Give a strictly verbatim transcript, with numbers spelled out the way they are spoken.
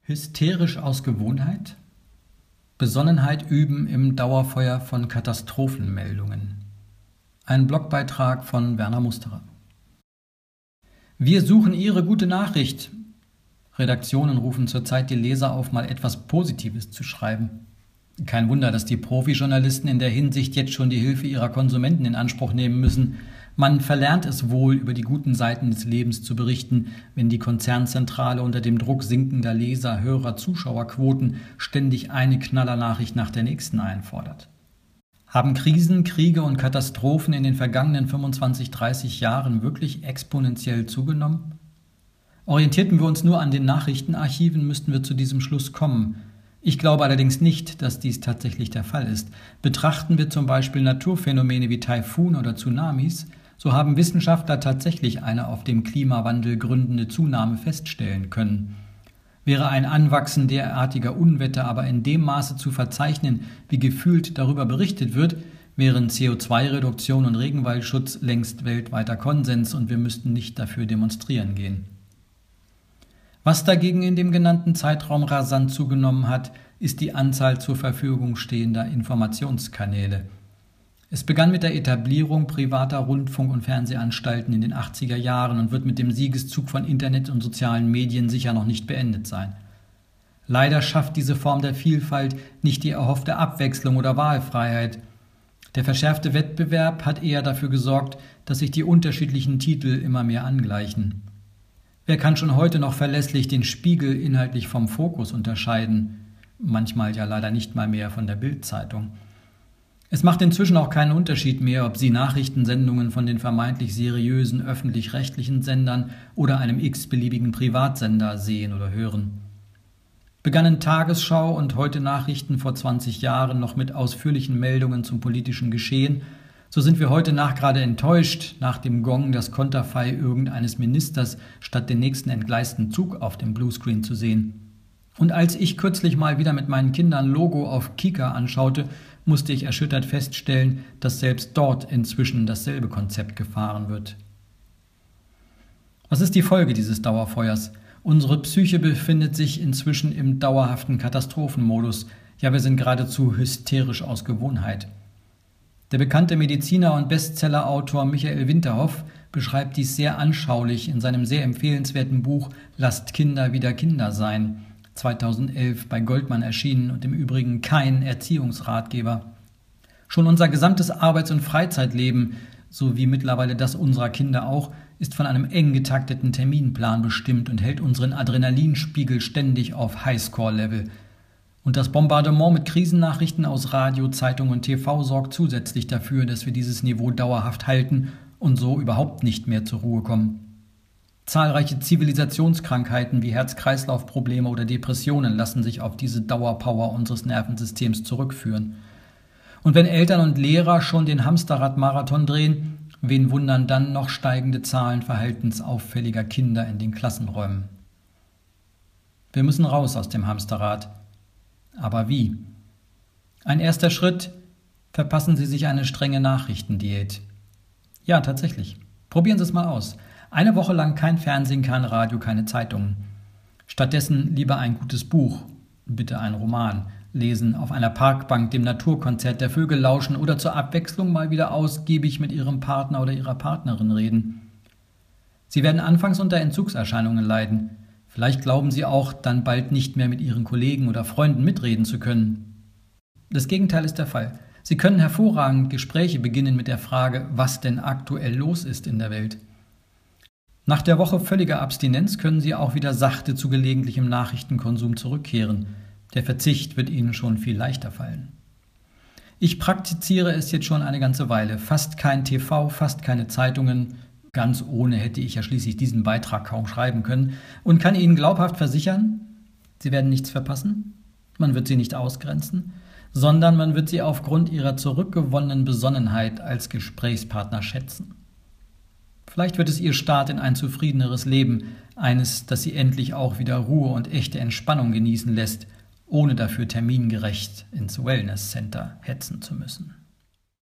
Hysterisch aus Gewohnheit? Besonnenheit üben im Dauerfeuer von Katastrophenmeldungen. Ein Blogbeitrag von Werner Musterer. Wir suchen Ihre gute Nachricht. Redaktionen rufen zurzeit die Leser auf, mal etwas Positives zu schreiben. Kein Wunder, dass die Profijournalisten in der Hinsicht jetzt schon die Hilfe ihrer Konsumenten in Anspruch nehmen müssen. Man verlernt es wohl, über die guten Seiten des Lebens zu berichten, wenn die Konzernzentrale unter dem Druck sinkender Leser-, Hörer-, Zuschauerquoten ständig eine Knallernachricht nach der nächsten einfordert. Haben Krisen, Kriege und Katastrophen in den vergangenen fünfundzwanzig, dreißig Jahren wirklich exponentiell zugenommen? Orientierten wir uns nur an den Nachrichtenarchiven, müssten wir zu diesem Schluss kommen. Ich glaube allerdings nicht, dass dies tatsächlich der Fall ist. Betrachten wir zum Beispiel Naturphänomene wie Taifun oder Tsunamis, so haben Wissenschaftler tatsächlich eine auf dem Klimawandel gründende Zunahme feststellen können. Wäre ein Anwachsen derartiger Unwetter aber in dem Maße zu verzeichnen, wie gefühlt darüber berichtet wird, wären C O zwei Reduktion und Regenwaldschutz längst weltweiter Konsens und wir müssten nicht dafür demonstrieren gehen. Was dagegen in dem genannten Zeitraum rasant zugenommen hat, ist die Anzahl zur Verfügung stehender Informationskanäle. Es begann mit der Etablierung privater Rundfunk- und Fernsehanstalten in den achtziger Jahren und wird mit dem Siegeszug von Internet und sozialen Medien sicher noch nicht beendet sein. Leider schafft diese Form der Vielfalt nicht die erhoffte Abwechslung oder Wahlfreiheit. Der verschärfte Wettbewerb hat eher dafür gesorgt, dass sich die unterschiedlichen Titel immer mehr angleichen. Wer kann schon heute noch verlässlich den Spiegel inhaltlich vom Fokus unterscheiden? Manchmal ja leider nicht mal mehr von der Bild-Zeitung. Es macht inzwischen auch keinen Unterschied mehr, ob Sie Nachrichtensendungen von den vermeintlich seriösen öffentlich-rechtlichen Sendern oder einem x-beliebigen Privatsender sehen oder hören. Begannen Tagesschau und heute Nachrichten vor zwanzig Jahren noch mit ausführlichen Meldungen zum politischen Geschehen, so sind wir heute nachgerade enttäuscht, nach dem Gong das Konterfei irgendeines Ministers statt den nächsten entgleisten Zug auf dem Bluescreen zu sehen. Und als ich kürzlich mal wieder mit meinen Kindern Logo auf Kika anschaute, musste ich erschüttert feststellen, dass selbst dort inzwischen dasselbe Konzept gefahren wird. Was ist die Folge dieses Dauerfeuers? Unsere Psyche befindet sich inzwischen im dauerhaften Katastrophenmodus. Ja, wir sind geradezu hysterisch aus Gewohnheit. Der bekannte Mediziner und Bestsellerautor Michael Winterhoff beschreibt dies sehr anschaulich in seinem sehr empfehlenswerten Buch »Lasst Kinder wieder Kinder sein«, zweitausendelf bei Goldmann erschienen und im Übrigen kein Erziehungsratgeber. Schon unser gesamtes Arbeits- und Freizeitleben, so wie mittlerweile das unserer Kinder auch, ist von einem eng getakteten Terminplan bestimmt und hält unseren Adrenalinspiegel ständig auf Highscore-Level. Und das Bombardement mit Krisennachrichten aus Radio, Zeitung und T V sorgt zusätzlich dafür, dass wir dieses Niveau dauerhaft halten und so überhaupt nicht mehr zur Ruhe kommen. Zahlreiche Zivilisationskrankheiten wie Herz-Kreislauf-Probleme oder Depressionen lassen sich auf diese Dauerpower unseres Nervensystems zurückführen. Und wenn Eltern und Lehrer schon den Hamsterrad-Marathon drehen, wen wundern dann noch steigende Zahlen verhaltensauffälliger Kinder in den Klassenräumen? Wir müssen raus aus dem Hamsterrad. Aber wie? Ein erster Schritt: verpassen Sie sich eine strenge Nachrichtendiät. Ja, tatsächlich. Probieren Sie es mal aus. Eine Woche lang kein Fernsehen, kein Radio, keine Zeitungen. Stattdessen lieber ein gutes Buch, bitte ein Roman, lesen, auf einer Parkbank dem Naturkonzert der Vögel lauschen oder zur Abwechslung mal wieder ausgiebig mit Ihrem Partner oder Ihrer Partnerin reden. Sie werden anfangs unter Entzugserscheinungen leiden. Vielleicht glauben Sie auch, dann bald nicht mehr mit Ihren Kollegen oder Freunden mitreden zu können. Das Gegenteil ist der Fall. Sie können hervorragend Gespräche beginnen mit der Frage, was denn aktuell los ist in der Welt. Nach der Woche völliger Abstinenz können Sie auch wieder sachte zu gelegentlichem Nachrichtenkonsum zurückkehren. Der Verzicht wird Ihnen schon viel leichter fallen. Ich praktiziere es jetzt schon eine ganze Weile. Fast kein T V, fast keine Zeitungen. Ganz ohne hätte ich ja schließlich diesen Beitrag kaum schreiben können und kann Ihnen glaubhaft versichern, Sie werden nichts verpassen, man wird Sie nicht ausgrenzen, sondern man wird Sie aufgrund Ihrer zurückgewonnenen Besonnenheit als Gesprächspartner schätzen. Vielleicht wird es Ihr Start in ein zufriedeneres Leben, eines, das Sie endlich auch wieder Ruhe und echte Entspannung genießen lässt, ohne dafür termingerecht ins Wellness Center hetzen zu müssen.